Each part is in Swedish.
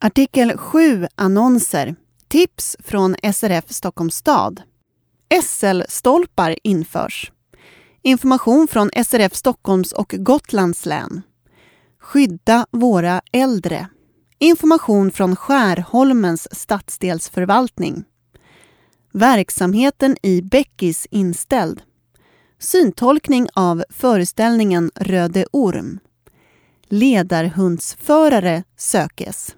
Artikel 7 annonser. Tips från SRF Stockholms stad. SL-stolpar införs. Information från SRF Stockholms och Gotlands län. Skydda våra äldre. Information från Skärholmens stadsdelsförvaltning. Verksamheten i Bäckis inställd. Syntolkning av föreställningen Röde orm. Ledarhundsförare sökes.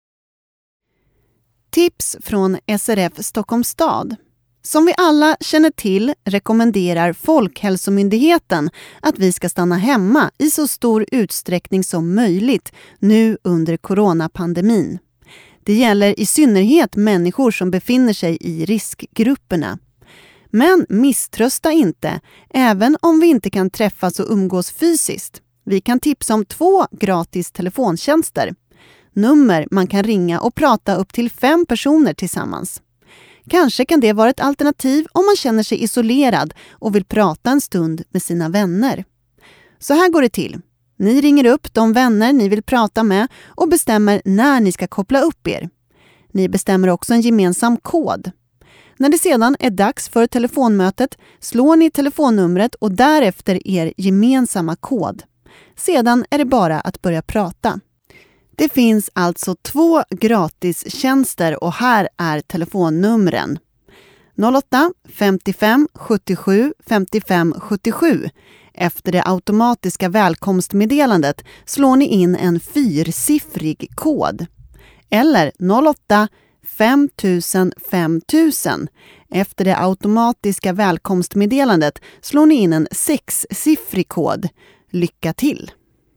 Tips från SRF Stockholms stad. Som vi alla känner till rekommenderar Folkhälsomyndigheten att vi ska stanna hemma i så stor utsträckning som möjligt nu under coronapandemin. Det gäller i synnerhet människor som befinner sig i riskgrupperna. Men misströsta inte, även om vi inte kan träffas och umgås fysiskt. Vi kan tipsa om 2 gratis telefontjänster. Nummer man kan ringa och prata upp till 5 personer tillsammans. Kanske kan det vara ett alternativ om man känner sig isolerad och vill prata en stund med sina vänner. Så här går det till. Ni ringer upp de vänner ni vill prata med och bestämmer när ni ska koppla upp er. Ni bestämmer också en gemensam kod. När det sedan är dags för telefonmötet slår ni telefonnumret och därefter er gemensamma kod. Sedan är det bara att börja prata. Det finns alltså 2 gratistjänster och här är telefonnumren. 08 55 77 55 77. Efter det automatiska välkomstmeddelandet slår ni in en 4-siffrig kod. Eller 08 5000 5000. Efter det automatiska välkomstmeddelandet slår ni in en 6-siffrig kod. Lycka till!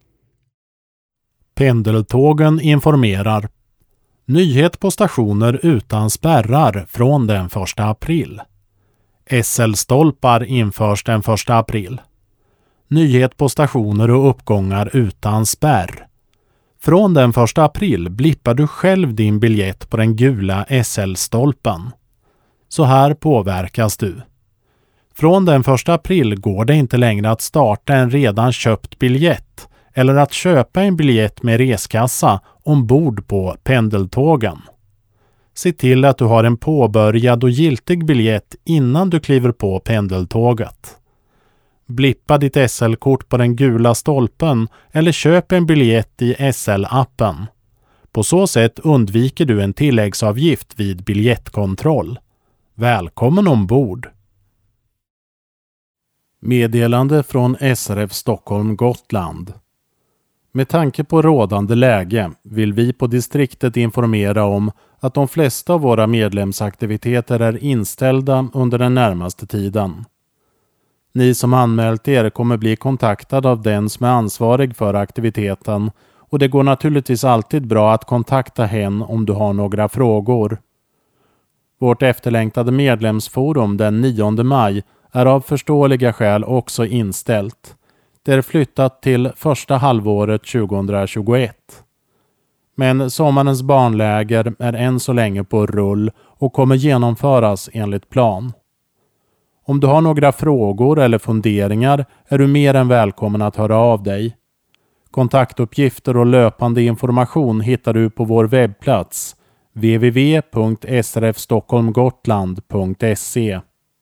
Pendeltågen informerar. Nyhet på stationer utan spärrar från den 1 april. SL-stolpar införs den 1 april. Nyhet på stationer och uppgångar utan spärr. Från den 1 april blippar du själv din biljett på den gula SL-stolpen. Så här påverkas du. Från den 1 april går det inte längre att starta en redan köpt biljett eller att köpa en biljett med reskassa ombord på pendeltågen. Se till att du har en påbörjad och giltig biljett innan du kliver på pendeltåget. Blippa ditt SL-kort på den gula stolpen eller köp en biljett i SL-appen. På så sätt undviker du en tilläggsavgift vid biljettkontroll. Välkommen ombord! Meddelande från SRF Stockholm Gotland. Med tanke på rådande läge vill vi på distriktet informera om att de flesta av våra medlemsaktiviteter är inställda under den närmaste tiden. Ni som anmält er kommer bli kontaktade av den som är ansvarig för aktiviteten och det går naturligtvis alltid bra att kontakta hen om du har några frågor. Vårt efterlängtade medlemsforum den 9 maj är av förståeliga skäl också inställt. Det är flyttat till första halvåret 2021. Men sommarens barnläger är än så länge på rull och kommer genomföras enligt plan. Om du har några frågor eller funderingar är du mer än välkommen att höra av dig. Kontaktuppgifter och löpande information hittar du på vår webbplats www.srfstockholmgotland.se.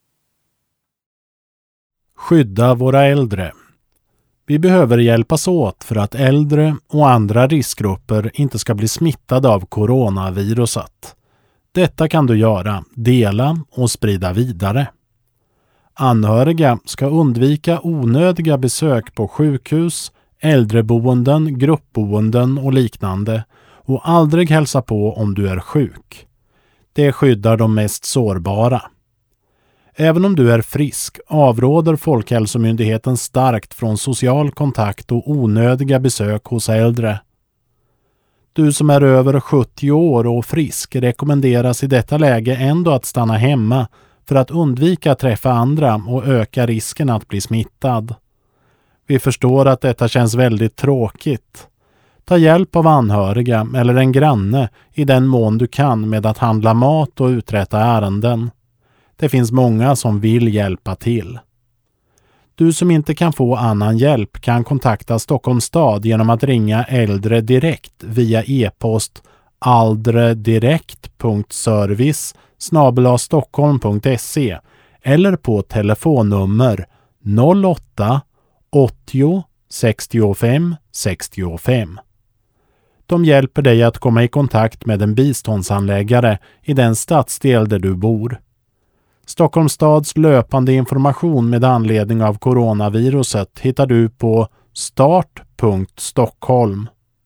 Skydda våra äldre. Vi behöver hjälpas åt för att äldre och andra riskgrupper inte ska bli smittade av coronaviruset. Detta kan du göra, dela och sprida vidare. Anhöriga ska undvika onödiga besök på sjukhus, äldreboenden, gruppboenden och liknande och aldrig hälsa på om du är sjuk. Det skyddar de mest sårbara. Även om du är frisk avråder Folkhälsomyndigheten starkt från social kontakt och onödiga besök hos äldre. Du som är över 70 år och frisk rekommenderas i detta läge ändå att stanna hemma för att undvika att träffa andra och öka risken att bli smittad. Vi förstår att detta känns väldigt tråkigt. Ta hjälp av anhöriga eller en granne i den mån du kan med att handla mat och uträtta ärenden. Det finns många som vill hjälpa till. Du som inte kan få annan hjälp kan kontakta Stockholms stad genom att ringa äldre direkt via e-post aldredirekt.service@stockholm.se eller på telefonnummer 08 80 65 65. De hjälper dig att komma i kontakt med en biståndshandläggare i den stadsdel där du bor. Stockholms stads löpande information med anledning av coronaviruset hittar du på start.stockholm.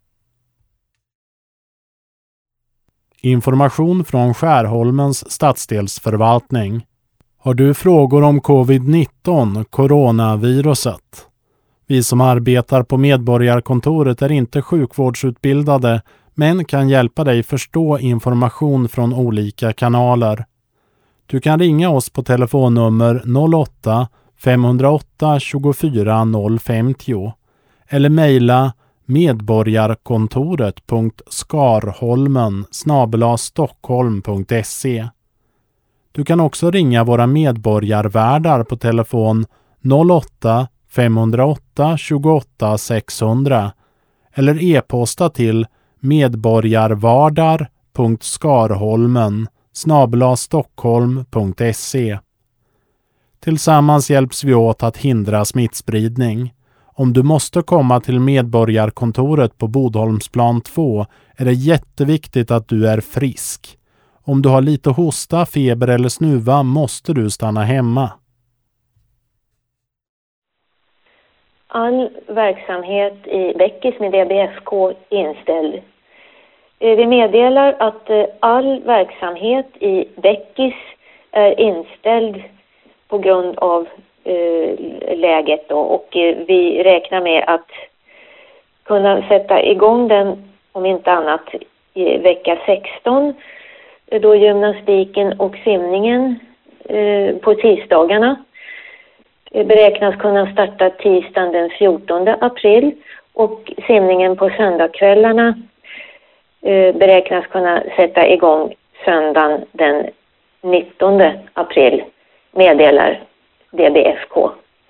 Information från Skärholmens stadsdelsförvaltning. Har du frågor om covid-19, coronaviruset? Vi som arbetar på Medborgarkontoret är inte sjukvårdsutbildade men kan hjälpa dig förstå information från olika kanaler. Du kan ringa oss på telefonnummer 08 508 24 050 eller mejla medborgarkontoret.skarholmen@stockholm.se. Du kan också ringa våra medborgarvärdar på telefon 08 508 28 600 eller e-posta till medborgarvardar.skarholmen@stockholm.se. Tillsammans hjälps vi åt att hindra smittspridning. Om du måste komma till Medborgarkontoret på Bodholmsplan 2 är det jätteviktigt att du är frisk. Om du har lite hosta, feber eller snuva måste du stanna hemma. All verksamhet i Beckis med DBFK inställd. Vi meddelar att all verksamhet i Beckis är inställd på grund av läget då, och vi räknar med att kunna sätta igång den om inte annat i vecka 16 då gymnastiken och simningen på tisdagarna beräknas kunna starta tisdagen den 14 april och simningen på söndagskvällarna beräknas kunna sätta igång söndagen den 19 april, meddelar DBFK.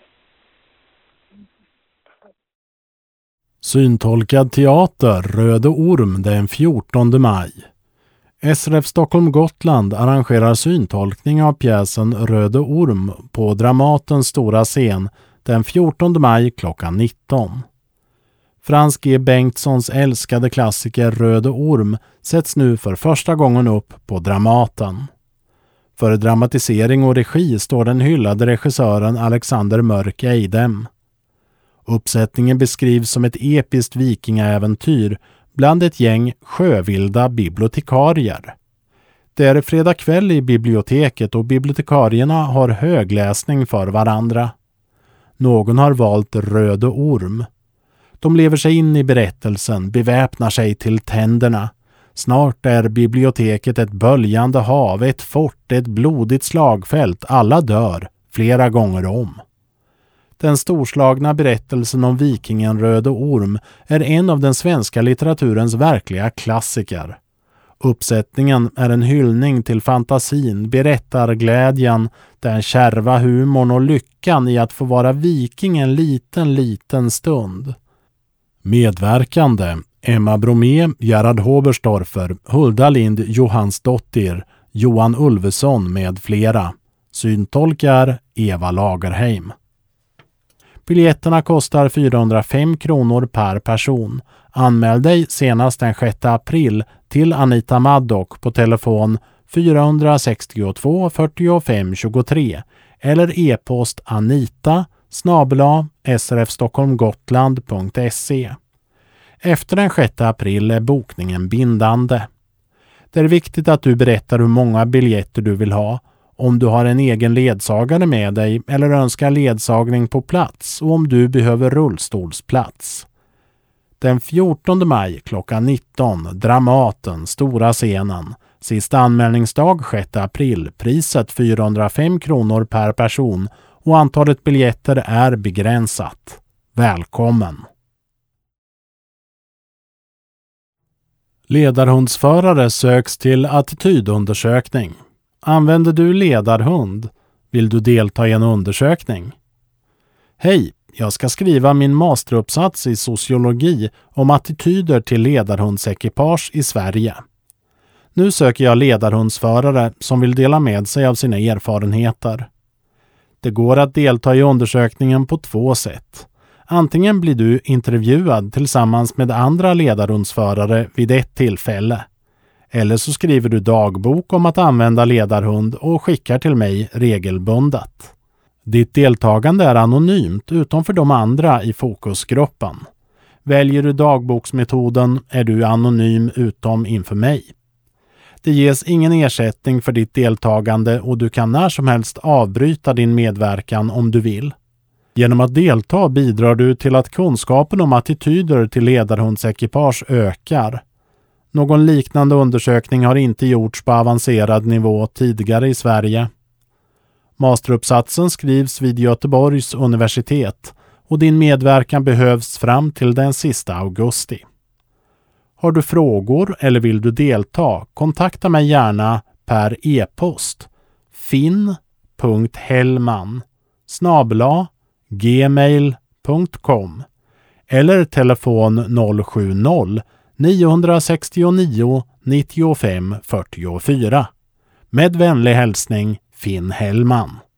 Syntolkad teater Röde Orm den 14 maj. SRF Stockholm Gotland arrangerar syntolkning av pjäsen Röde Orm på Dramatens stora scen den 14 maj klockan 19. Frans G. Bengtssons älskade klassiker Röde Orm sätts nu för första gången upp på Dramaten. För dramatisering och regi står den hyllade regissören Alexander Mörk Eidem. Uppsättningen beskrivs som ett episkt vikingaäventyr bland ett gäng sjövilda bibliotekarier. Det är fredag kväll i biblioteket och bibliotekarierna har högläsning för varandra. Någon har valt Röde Orm. De lever sig in i berättelsen, beväpnar sig till tänderna. Snart är biblioteket ett böljande hav, ett fort, ett blodigt slagfält. Alla dör, flera gånger om. Den storslagna berättelsen om vikingen Röde Orm är en av den svenska litteraturens verkliga klassiker. Uppsättningen är en hyllning till fantasin, berättarglädjen, den kärva humorn och lyckan i att få vara viking en liten stund. Medverkande Emma Bromé, Gerhard Hoberstorfer, Hulda Lind Johansdottir, Johan Ulveson med flera. Syntolkar Eva Lagerheim. Biljetterna kostar 405 kronor per person. Anmäl dig senast den 6 april till Anita Maddock på telefon 462 45 23 eller e-post anita@srfstockholmgotland.se. Efter den 6 april är bokningen bindande. Det är viktigt att du berättar hur många biljetter du vill ha, om du har en egen ledsagare med dig eller önskar ledsagning på plats och om du behöver rullstolsplats. Den 14 maj klockan 19, Dramaten, stora scenen. Sista anmälningsdag 6 april, priset 405 kronor per person och antalet biljetter är begränsat. Välkommen! Ledarhundsförare söks till attitydundersökning. Använder du ledarhund? Vill du delta i en undersökning? Hej, jag ska skriva min masteruppsats i sociologi om attityder till ledarhundsekipage i Sverige. Nu söker jag ledarhundsförare som vill dela med sig av sina erfarenheter. Det går att delta i undersökningen på 2 sätt. Antingen blir du intervjuad tillsammans med andra ledarhundsförare vid ett tillfälle. Eller så skriver du dagbok om att använda ledarhund och skickar till mig regelbundet. Ditt deltagande är anonymt utom för de andra i fokusgruppen. Väljer du dagboksmetoden är du anonym utom inför mig. Det ges ingen ersättning för ditt deltagande och du kan när som helst avbryta din medverkan om du vill. Genom att delta bidrar du till att kunskapen om attityder till ledarhundsekipage ökar. Någon liknande undersökning har inte gjorts på avancerad nivå tidigare i Sverige. Masteruppsatsen skrivs vid Göteborgs universitet och din medverkan behövs fram till den sista augusti. Har du frågor eller vill du delta, kontakta mig gärna per e-post finn.hellman@gmail.com eller telefon 070 969 95 44. Med vänlig hälsning Finn Hellman.